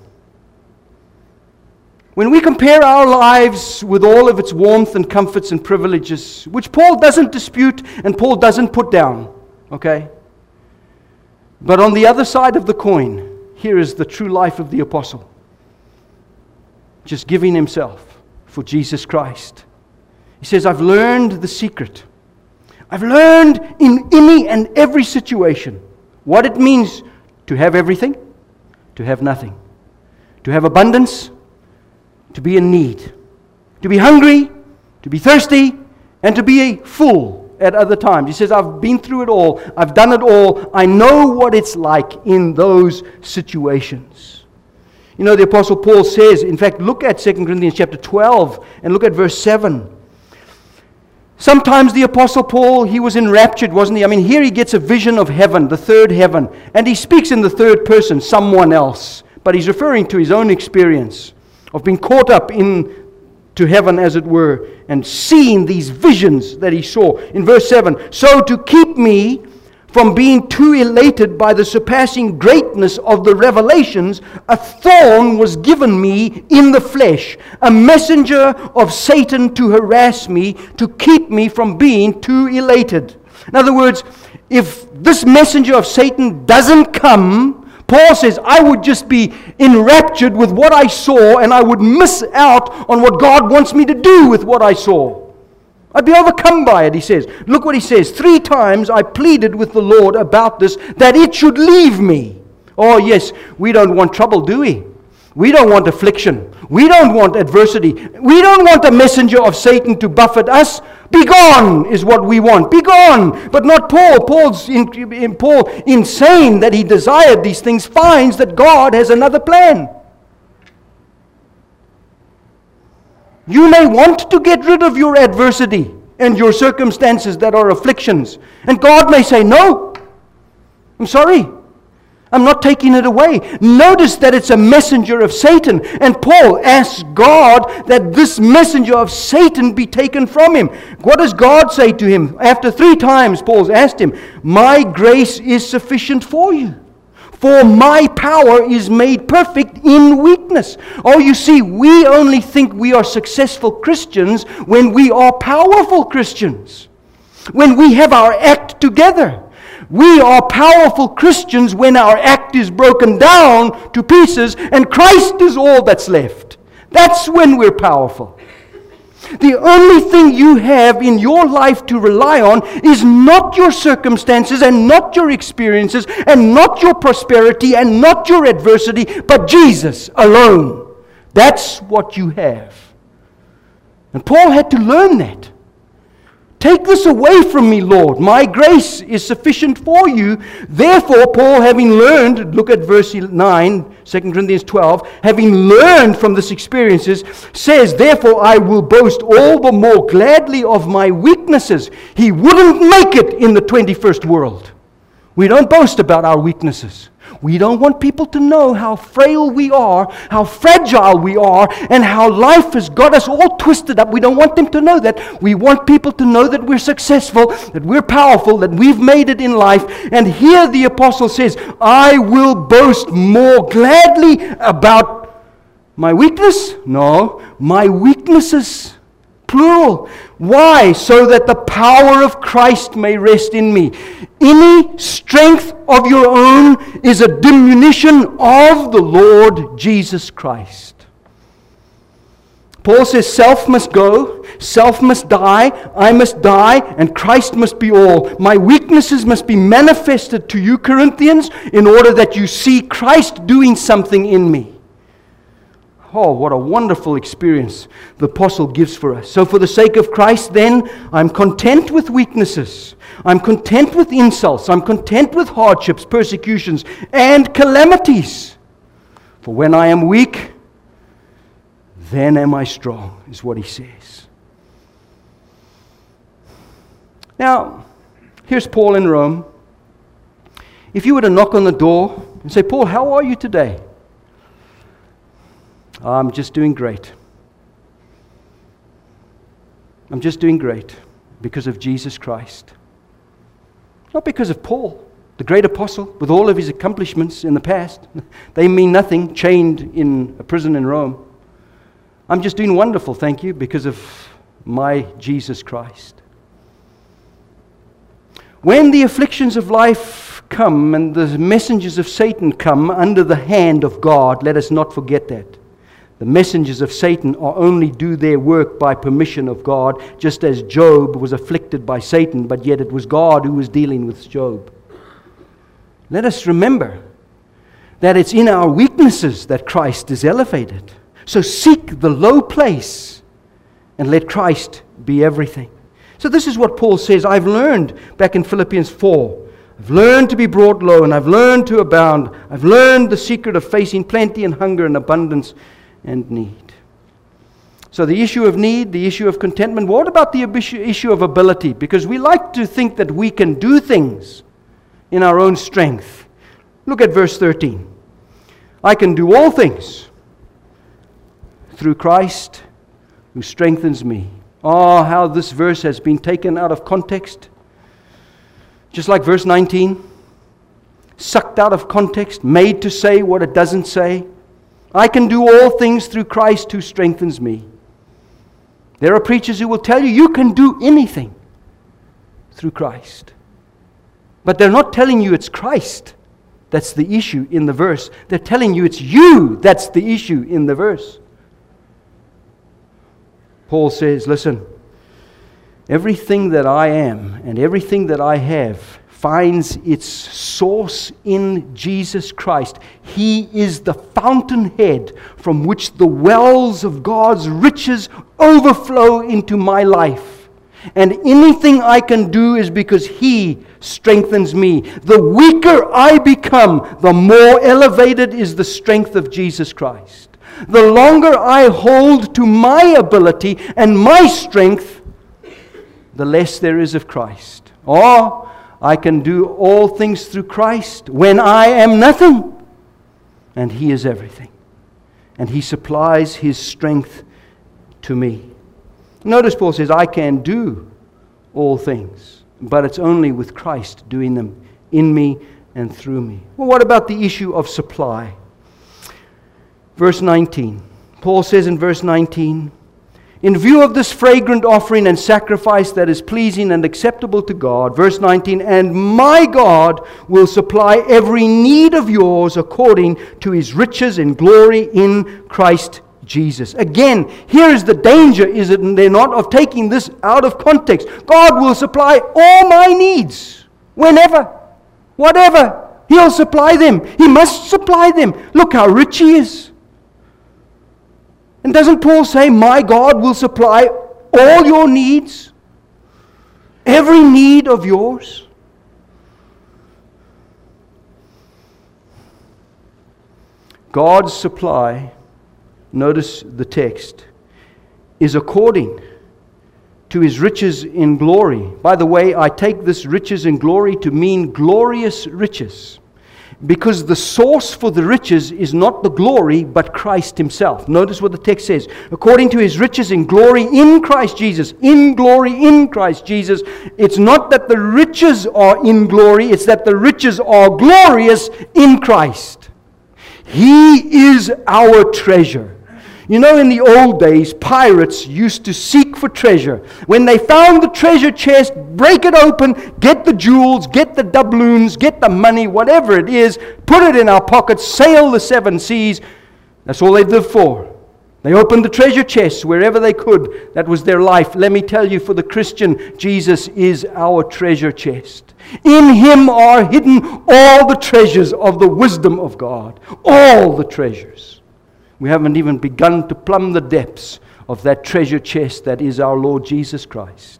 When we compare our lives with all of its warmth and comforts and privileges, which Paul doesn't dispute and Paul doesn't put down, okay? But on the other side of the coin, here is the true life of the apostle. Just giving himself for Jesus Christ. He says, I've learned the secret. I've learned in any and every situation what it means to have everything, to have nothing, to have abundance, to be in need, to be hungry, to be thirsty, and to be a fool at other times. He says, I've been through it all. I've done it all. I know what it's like in those situations. You know, the Apostle Paul says, in fact, look at Second Corinthians chapter twelve and look at verse seven. Sometimes the Apostle Paul, he was enraptured, wasn't he? I mean, here he gets a vision of heaven, the third heaven, and he speaks in the third person, someone else. But he's referring to his own experience of being caught up in to heaven, as it were, and seeing these visions that he saw. In verse seven, so to keep me from being too elated by the surpassing greatness of the revelations, a thorn was given me in the flesh, a messenger of Satan to harass me, to keep me from being too elated. In other words, if this messenger of Satan doesn't come, Paul says, I would just be enraptured with what I saw, and I would miss out on what God wants me to do with what I saw. I'd be overcome by it, he says. Look what he says. Three times I pleaded with the Lord about this, that it should leave me. Oh yes, we don't want trouble, do we? We don't want affliction. We don't want adversity. We don't want a messenger of Satan to buffet us. Be gone is what we want. Be gone. But not Paul. Paul's in, in, Paul, insane that he desired these things, finds that God has another plan. You may want to get rid of your adversity and your circumstances that are afflictions. And God may say, no, I'm sorry. I'm not taking it away. Notice that it's a messenger of Satan. And Paul asks God that this messenger of Satan be taken from him. What does God say to him? After three times Paul's asked him, my grace is sufficient for you. For my power is made perfect in weakness. Oh, you see, we only think we are successful Christians when we are powerful Christians. When we have our act together. We are powerful Christians when our act is broken down to pieces and Christ is all that's left. That's when we're powerful. The only thing you have in your life to rely on is not your circumstances and not your experiences and not your prosperity and not your adversity, but Jesus alone. That's what you have. And Paul had to learn that. Take this away from me, Lord. My grace is sufficient for you. Therefore, Paul, having learned, look at verse nine, Second Corinthians twelve, having learned from this experiences, says, therefore I will boast all the more gladly of my weaknesses. He wouldn't make it in the twenty-first world. We don't boast about our weaknesses. We don't want people to know how frail we are, how fragile we are, and how life has got us all twisted up. We don't want them to know that. We want people to know that we're successful, that we're powerful, that we've made it in life. And here the apostle says, I will boast more gladly about my weakness? No, my weaknesses. Plural. Why? So that the power of Christ may rest in me. Any strength of your own is a diminution of the Lord Jesus Christ. Paul says self must go, self must die, I must die, and Christ must be all. My weaknesses must be manifested to you, Corinthians, in order that you see Christ doing something in me. Oh, what a wonderful experience the apostle gives for us. So for the sake of Christ, then, I'm content with weaknesses. I'm content with insults. I'm content with hardships, persecutions, and calamities. For when I am weak, then am I strong, is what he says. Now, here's Paul in Rome. If you were to knock on the door and say, Paul, how are you today? I'm just doing great. I'm just doing great because of Jesus Christ. Not because of Paul, the great apostle, with all of his accomplishments in the past. They mean nothing, chained in a prison in Rome. I'm just doing wonderful, thank you, because of my Jesus Christ. When the afflictions of life come and the messengers of Satan come under the hand of God, let us not forget that. The The messengers of Satan are only do their work by permission of God, just as Job was afflicted by Satan, but yet it was God who was dealing with Job. Let us remember that it's in our weaknesses that Christ is elevated. So seek the low place and let Christ be everything. So this is what Paul says, I've learned back in Philippians four. I've learned to be brought low, and I've learned to abound. I've learned the secret of facing plenty and hunger and abundance and need. So the issue of need, the issue of contentment. What about the issue of ability? Because we like to think that we can do things in our own strength. Look at verse thirteen. I can do all things through Christ who strengthens me. Oh, how this verse has been taken out of context. Just like verse nineteen, sucked out of context, made to say what it doesn't say. I can do all things through Christ who strengthens me. There are preachers who will tell you you can do anything through Christ. But they're not telling you it's Christ that's the issue in the verse. They're telling you it's you that's the issue in the verse. Paul says, listen, everything that I am and everything that I have finds its source in Jesus Christ. He is the fountainhead from which the wells of God's riches overflow into my life. And anything I can do is because He strengthens me. The weaker I become, the more elevated is the strength of Jesus Christ. The longer I hold to my ability and my strength, the less there is of Christ. Or I can do all things through Christ when I am nothing, and He is everything. And He supplies His strength to me. Notice Paul says, I can do all things, but it's only with Christ doing them in me and through me. Well, what about the issue of supply? Verse nineteen. Paul says in verse nineteen, in view of this fragrant offering and sacrifice that is pleasing and acceptable to God, verse nineteen, and my God will supply every need of yours according to His riches in glory in Christ Jesus. Again, here is the danger, is it they're not, of taking this out of context. God will supply all my needs, whenever, whatever. He'll supply them. He must supply them. Look how rich He is. And doesn't Paul say, my God will supply all your needs? Every need of yours? God's supply, notice the text, is according to His riches in glory. By the way, I take this riches in glory to mean glorious riches. Because the source for the riches is not the glory, but Christ Himself. Notice what the text says. According to His riches in glory in Christ Jesus. In glory in Christ Jesus. It's not that the riches are in glory, it's that the riches are glorious in Christ. He is our treasure. You know, in the old days, pirates used to seek for treasure. When they found the treasure chest, break it open, get the jewels, get the doubloons, get the money, whatever it is, put it in our pockets, sail the seven seas. That's all they lived for. They opened the treasure chests wherever they could. That was their life. Let me tell you, for the Christian, Jesus is our treasure chest. In Him are hidden all the treasures of the wisdom of God. All the treasures. We haven't even begun to plumb the depths of that treasure chest that is our Lord Jesus Christ.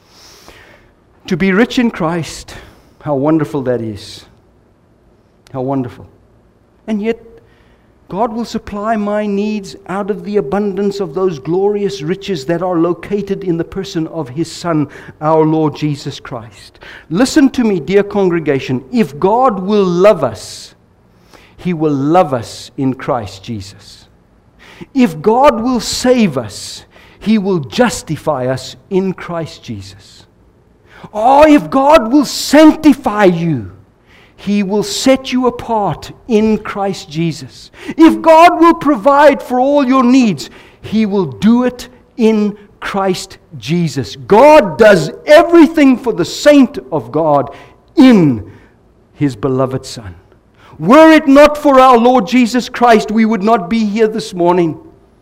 To be rich in Christ, how wonderful that is. How wonderful. And yet, God will supply my needs out of the abundance of those glorious riches that are located in the person of His Son, our Lord Jesus Christ. Listen to me, dear congregation. If God will love us, He will love us in Christ Jesus. If God will save us, He will justify us in Christ Jesus. Or if God will sanctify you, He will set you apart in Christ Jesus. If God will provide for all your needs, He will do it in Christ Jesus. God does everything for the saint of God in His beloved Son. Were it not for our Lord Jesus Christ, we would not be here this morning.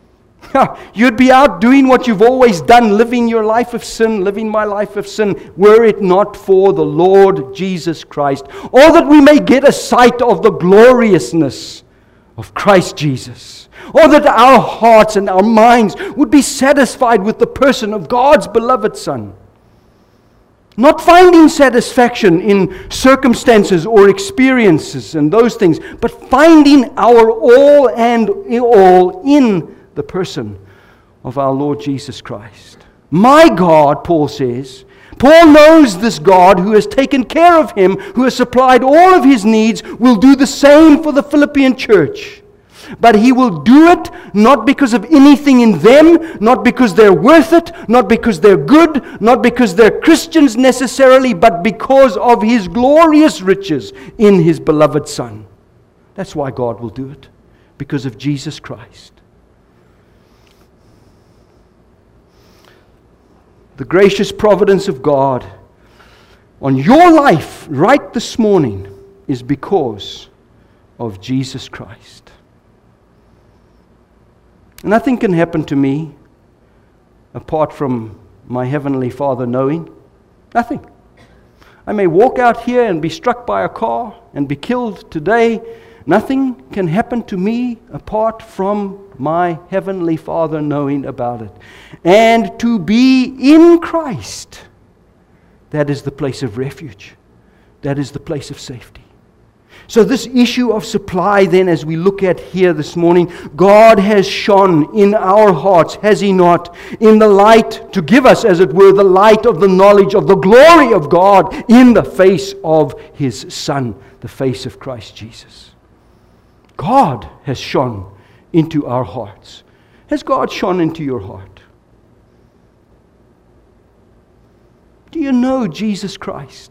You'd be out doing what you've always done, living your life of sin, living my life of sin, were it not for the Lord Jesus Christ. Or that we may get a sight of the gloriousness of Christ Jesus. Or that our hearts and our minds would be satisfied with the person of God's beloved Son. Not finding satisfaction in circumstances or experiences and those things, but finding our all and all in the person of our Lord Jesus Christ. My God, Paul says, Paul knows this God who has taken care of him, who has supplied all of his needs, will do the same for the Philippian church. But he will do it not because of anything in them, not because they're worth it, not because they're good, not because they're Christians necessarily, but because of his glorious riches in his beloved Son. That's why God will do it, because of Jesus Christ. The gracious providence of God on your life right this morning is because of Jesus Christ. Nothing can happen to me apart from my Heavenly Father knowing. Nothing. I may walk out here and be struck by a car and be killed today. Nothing can happen to me apart from my Heavenly Father knowing about it. And to be in Christ, that is the place of refuge. That is the place of safety. So this issue of supply then, as we look at here this morning, God has shone in our hearts, has He not, in the light, to give us, as it were, the light of the knowledge of the glory of God in the face of His Son, the face of Christ Jesus. God has shone into our hearts. Has God shone into your heart? Do you know Jesus Christ?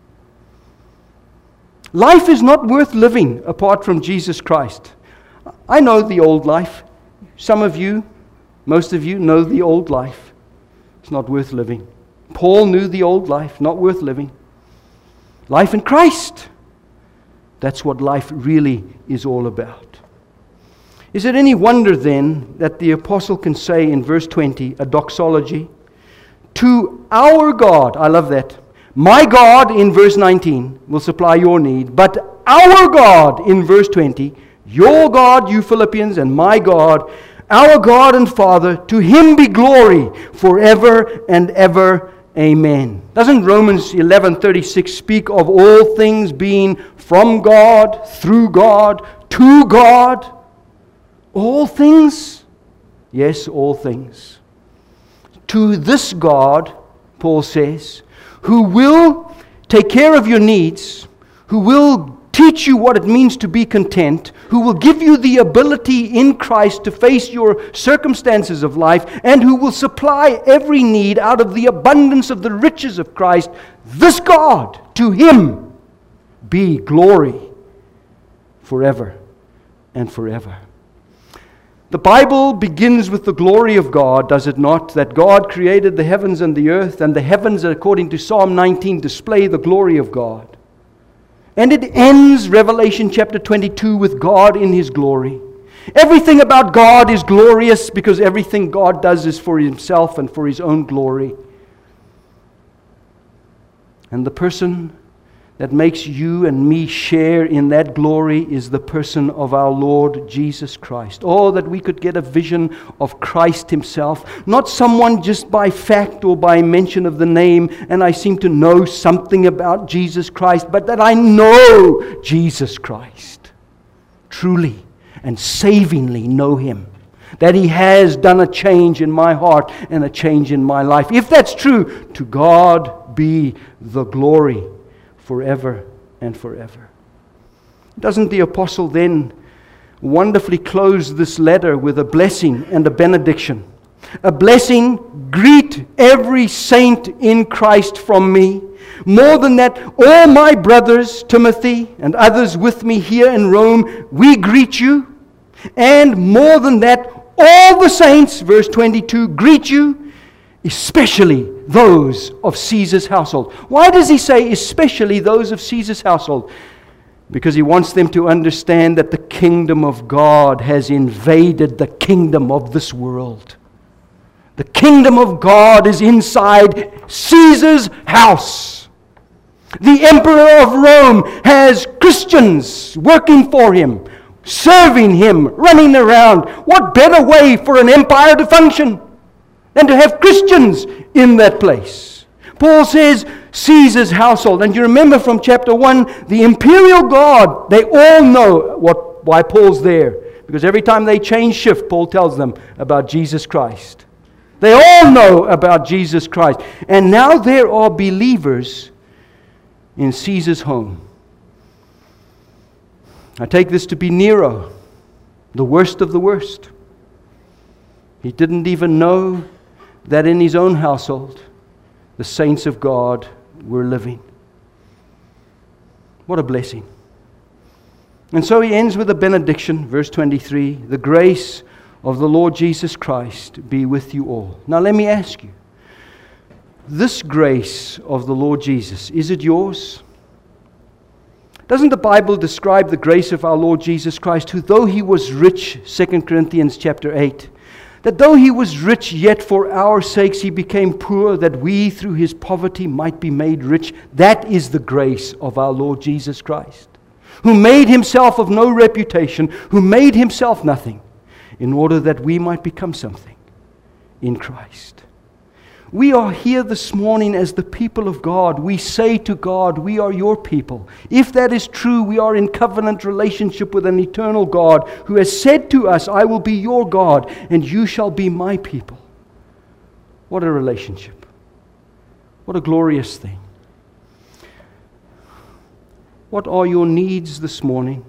Life is not worth living apart from Jesus Christ. I know the old life. Some of you, most of you, know the old life. It's not worth living. Paul knew the old life, not worth living. Life in Christ, that's what life really is all about. Is it any wonder then that the apostle can say in verse twenty, a doxology, to our God, I love that, my God, in verse nineteen, will supply your need, but our God, in verse twenty, your God, you Philippians, and my God, our God and Father, to Him be glory forever and ever. Amen. Doesn't Romans eleven thirty-six speak of all things being from God, through God, to God? All things? Yes, all things. To this God, Paul says, who will take care of your needs, who will teach you what it means to be content, who will give you the ability in Christ to face your circumstances of life, and who will supply every need out of the abundance of the riches of Christ. This God, to Him be glory forever and forever. The Bible begins with the glory of God, does it not? That God created the heavens and the earth, and the heavens, according to Psalm nineteen, display the glory of God. And it ends, Revelation chapter twenty-two, with God in His glory. Everything about God is glorious because everything God does is for Himself and for His own glory. And the person that makes you and me share in that glory is the person of our Lord Jesus Christ. Oh, that we could get a vision of Christ Himself, not someone just by fact or by mention of the name, and I seem to know something about Jesus Christ, but that I know Jesus Christ, truly and savingly know Him. That He has done a change in my heart and a change in my life. If that's true, to God be the glory forever and forever. Doesn't the apostle then wonderfully close this letter with a blessing and a benediction? A blessing, greet every saint in Christ from me. More than that, all my brothers, Timothy and others with me here in Rome, we greet you. And more than that, all the saints, verse twenty-two, greet you, especially those of Caesar's household. Why does he say especially those of Caesar's household? Because He wants them to understand that the kingdom of God has invaded the kingdom of this world. The kingdom of God is inside Caesar's house. The emperor of Rome has Christians working for him, serving him, running around. What better way for an empire to function than to have Christians in that place? Paul says Caesar's household. And you remember from chapter one, the imperial guard, they all know what why Paul's there. Because every time they change shift, Paul tells them about Jesus Christ. They all know about Jesus Christ. And now there are believers in Caesar's home. I take this to be Nero, the worst of the worst. He didn't even know that in his own household, the saints of God were living. What a blessing. And so he ends with a benediction, verse twenty-three, the grace of the Lord Jesus Christ be with you all. Now let me ask you, this grace of the Lord Jesus, is it yours? Doesn't the Bible describe the grace of our Lord Jesus Christ, who though He was rich, Second Corinthians chapter eight, that though He was rich, yet for our sakes He became poor, that we through His poverty might be made rich? That is the grace of our Lord Jesus Christ, who made Himself of no reputation, who made Himself nothing, in order that we might become something in Christ. We are here this morning as the people of God. We say to God, we are your people. If that is true, we are in covenant relationship with an eternal God who has said to us, I will be your God and you shall be my people. What a relationship. What a glorious thing. What are your needs this morning?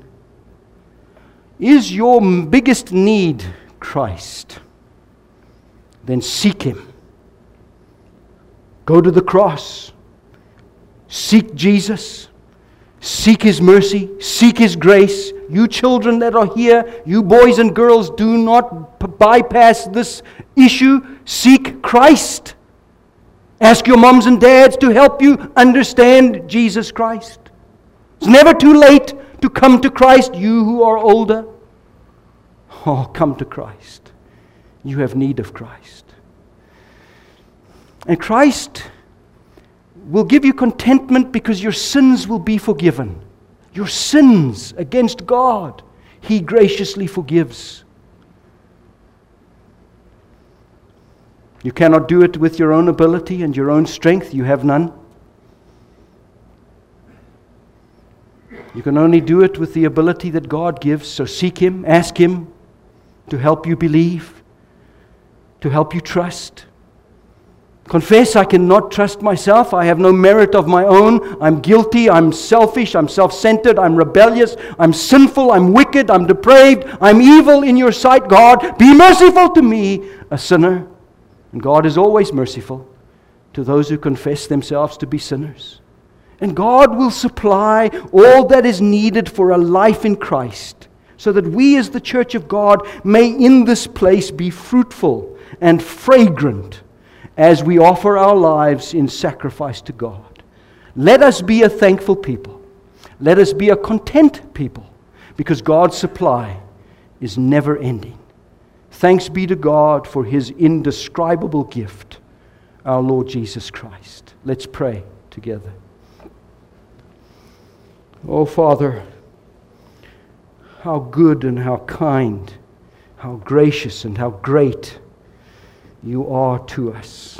Is your biggest need Christ? Then seek Him. Go to the cross. Seek Jesus. Seek His mercy. Seek His grace. You children that are here, you boys and girls, do not p- bypass this issue. Seek Christ. Ask your moms and dads to help you understand Jesus Christ. It's never too late to come to Christ, you who are older. Oh, come to Christ. You have need of Christ. And Christ will give you contentment because your sins will be forgiven. Your sins against God, He graciously forgives. You cannot do it with your own ability and your own strength. You have none. You can only do it with the ability that God gives. So seek Him, ask Him to help you believe, to help you trust. Confess, I cannot trust myself. I have no merit of my own. I'm guilty. I'm selfish. I'm self-centered. I'm rebellious. I'm sinful. I'm wicked. I'm depraved. I'm evil in your sight. God, be merciful to me, a sinner. And God is always merciful to those who confess themselves to be sinners. And God will supply all that is needed for a life in Christ, so that we as the church of God may in this place be fruitful and fragrant as we offer our lives in sacrifice to God. Let us be a thankful people. Let us be a content people, because God's supply is never ending. Thanks be to God for His indescribable gift, our Lord Jesus Christ. Let's pray together. Oh, Father, how good and how kind, how gracious and how great You are to us.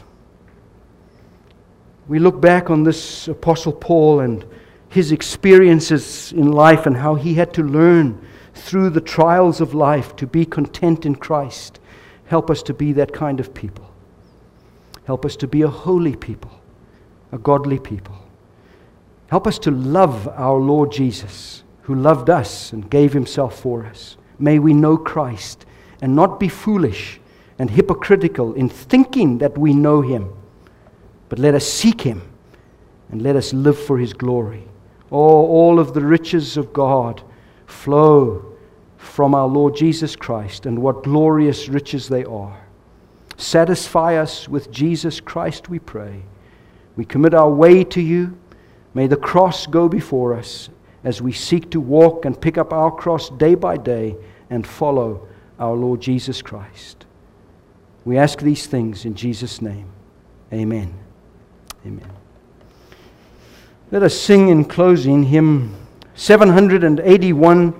We look back on this Apostle Paul and his experiences in life and how he had to learn through the trials of life to be content in Christ. Help us to be that kind of people. Help us to be a holy people, a godly people. Help us to love our Lord Jesus, who loved us and gave Himself for us. May we know Christ and not be foolish and hypocritical in thinking that we know Him. But let us seek Him and let us live for His glory. Oh, all of the riches of God flow from our Lord Jesus Christ, and what glorious riches they are. Satisfy us with Jesus Christ, we pray. We commit our way to You. May the cross go before us, as we seek to walk and pick up our cross day by day and follow our Lord Jesus Christ. We ask these things in Jesus' name. Amen. Amen. Let us sing in closing hymn seven hundred eighty-one,